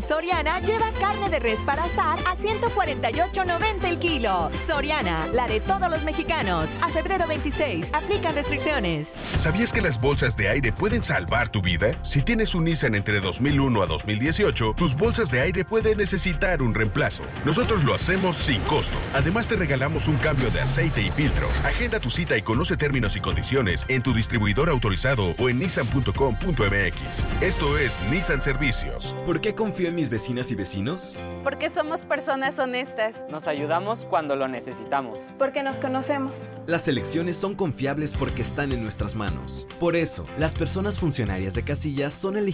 Soriana lleva carne de res para asar a $148.90 el kilo. Soriana, la de todos los mexicanos. A febrero 26, aplican restricciones. ¿Sabías que las bolsas de aire pueden salvar tu vida? Si tienes un Nissan entre 2001 a 2018, tus bolsas de aire pueden necesitar un reemplazo. Nosotros lo hacemos sin costo. Además, te regalamos un cambio de aceite y filtro. Agenda tu cita y conoce términos y condiciones en tu distribuidor autorizado o en nissan.com.mx. Esto es Nissan Servicios. ¿Por qué confío en mis vecinas y vecinos? Porque somos personas honestas. Nos ayudamos cuando lo necesitamos. Porque nos conocemos. Las elecciones son confiables porque están en nuestras manos. Por eso, las personas funcionarias de casilla son elegibles